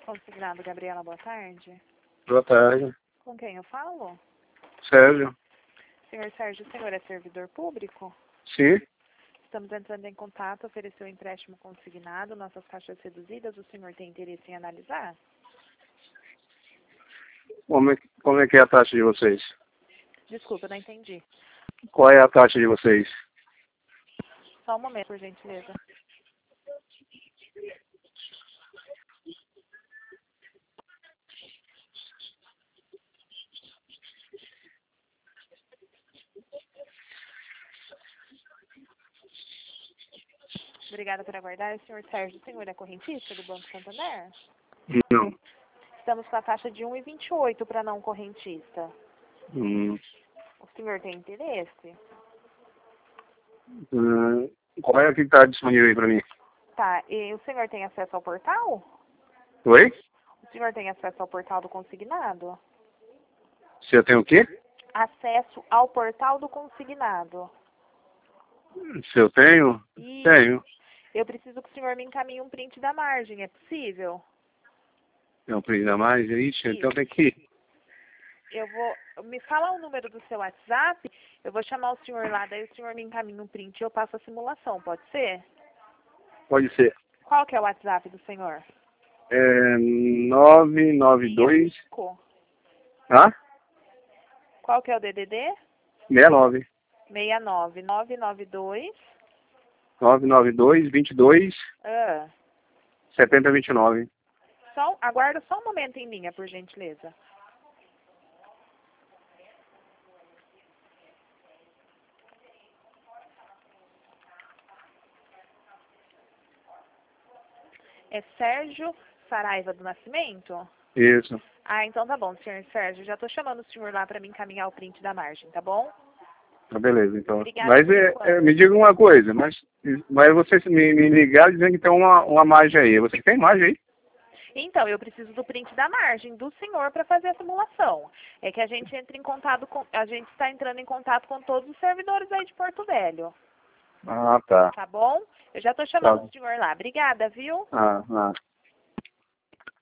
Consignado Gabriela, boa tarde. Boa tarde. Com quem eu falo? Sérgio? Senhor Sérgio, o senhor é servidor público? Sim? Estamos entrando em contato, ofereceu um empréstimo consignado, nossas taxas reduzidas, o senhor tem interesse em analisar? Como é que é a taxa de vocês? Desculpa, não entendi. Qual é a taxa de vocês? Só um momento, por gentileza. Obrigada por aguardar. Senhor Sérgio, o senhor é correntista do Banco Santander? Não. Estamos com a taxa de 1,28 para não correntista. Hum. O senhor tem interesse? Qual é a que está disponível aí para mim? Tá, e o senhor tem acesso ao portal? Oi? O senhor tem acesso ao portal do consignado? Se eu tenho o quê? Acesso ao portal do consignado. Se eu tenho? E Tenho. eu preciso que o senhor me encaminhe um print da margem, é possível? Não precisa mais? Ixi, então tem que ir. Eu vou... Me fala o número do seu WhatsApp, eu vou chamar o senhor lá, daí o senhor me encaminha um print e eu passo a simulação, pode ser? Pode ser. Qual que é o WhatsApp do senhor? 992... Hã? Qual que é o DDD? 69. 69 992 992 ah, 7029. aguarda só um momento em linha, por gentileza. É Sérgio Saraiva do Nascimento? Isso. Ah, então tá bom, senhor Sérgio. Já tô chamando o senhor lá para me encaminhar o print da margem, tá bom? Tá, beleza, então. Obrigada Mas por enquanto. me diga uma coisa, mas vocês me ligaram dizendo que tem uma margem aí. Você tem margem aí? Então, eu preciso do print da margem do senhor para fazer a simulação. É que a gente entra em contato com, a gente está entrando em contato com todos os servidores aí de Porto Velho. Ah, tá. Tá bom? Eu já tô chamando o senhor lá. Obrigada, viu? Ah.